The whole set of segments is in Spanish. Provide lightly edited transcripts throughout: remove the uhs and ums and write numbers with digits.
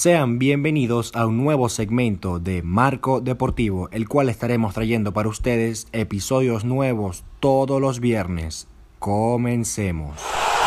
Sean bienvenidos a un nuevo segmento de Marco Deportivo, el cual estaremos trayendo para ustedes episodios nuevos todos los viernes. Comencemos.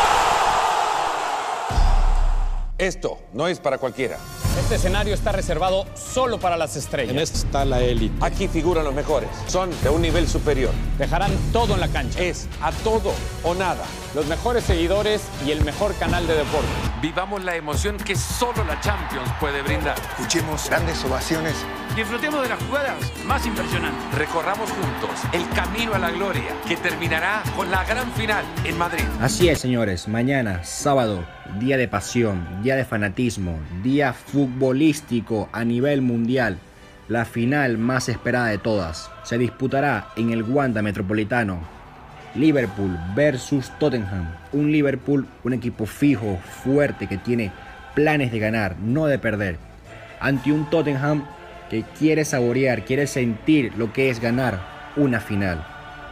Esto no es para cualquiera. Este escenario está reservado solo para las estrellas. En este está la élite. Aquí figuran los mejores. Son de un nivel superior. Dejarán todo en la cancha. Es a todo o nada. Los mejores seguidores y el mejor canal de deporte. Vivamos la emoción que solo la Champions puede brindar. Escuchemos grandes ovaciones. Disfrutemos de las jugadas más impresionantes. Recorramos juntos el camino a la gloria que terminará con la gran final en Madrid. Así es, señores. Mañana, sábado, día de pasión, día de fanatismo, día futbolístico a nivel mundial. La final más esperada de todas se disputará en el Wanda Metropolitano. Liverpool versus Tottenham. Un Liverpool, un equipo fijo, fuerte, que tiene planes de ganar, no de perder. Ante un Tottenham que quiere saborear, quiere sentir lo que es ganar una final.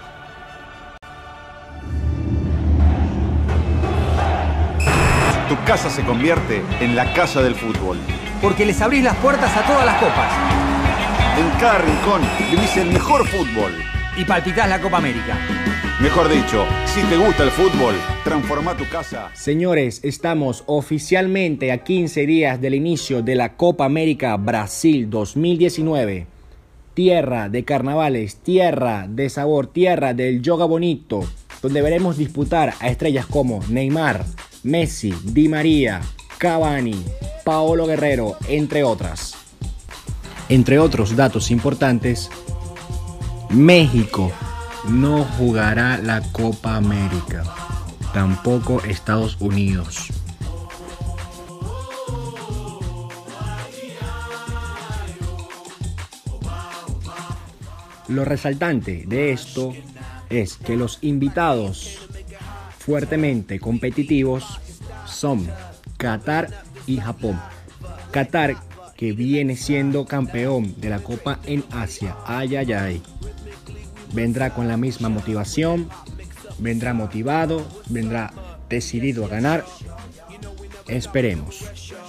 Tu casa se convierte en la casa del fútbol. Porque les abrís las puertas a todas las copas. En cada rincón vivís el mejor fútbol. Y palpitás la Copa América. Mejor dicho, si te gusta el fútbol, transforma tu casa. Señores, estamos oficialmente a 15 días del inicio de la Copa América Brasil 2019. Tierra de carnavales, tierra de sabor, tierra del yoga bonito, donde veremos disputar a estrellas como Neymar, Messi, Di María, Cavani, Paolo Guerrero, entre otras. Entre otros datos importantes, México no jugará la Copa América, tampoco Estados Unidos. Lo resaltante de esto es que los invitados fuertemente competitivos son Qatar y Japón. Qatar, que viene siendo campeón de la Copa en Asia, vendrá con la misma motivación, vendrá motivado, vendrá decidido a ganar. Esperemos.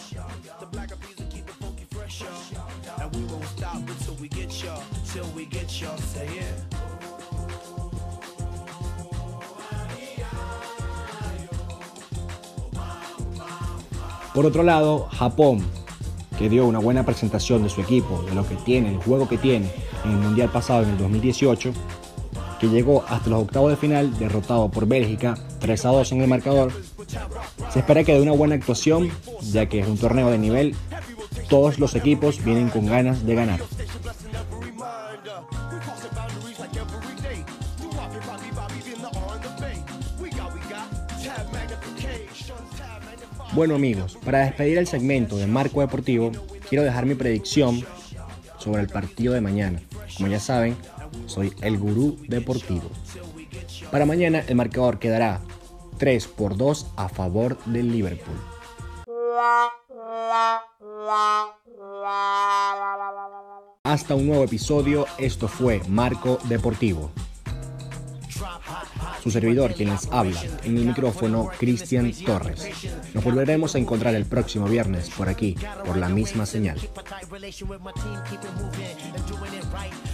Por otro lado, Japón, que dio una buena presentación de su equipo, de lo que tiene, el juego que tiene en el Mundial pasado, en el 2018, que llegó hasta los octavos de final, derrotado por Bélgica, 3-2 en el marcador. Se espera que dé una buena actuación, ya que es un torneo de nivel, todos los equipos vienen con ganas de ganar. Bueno amigos, para despedir el segmento de Marco Deportivo, quiero dejar mi predicción sobre el partido de mañana. Como ya saben, soy el gurú deportivo. Para mañana el marcador quedará 3-2 a favor del Liverpool. Hasta un nuevo episodio, esto fue Marco Deportivo. Su servidor, quien les habla, en el micrófono, Cristian Torres. Nos volveremos a encontrar el próximo viernes por aquí, por la misma señal.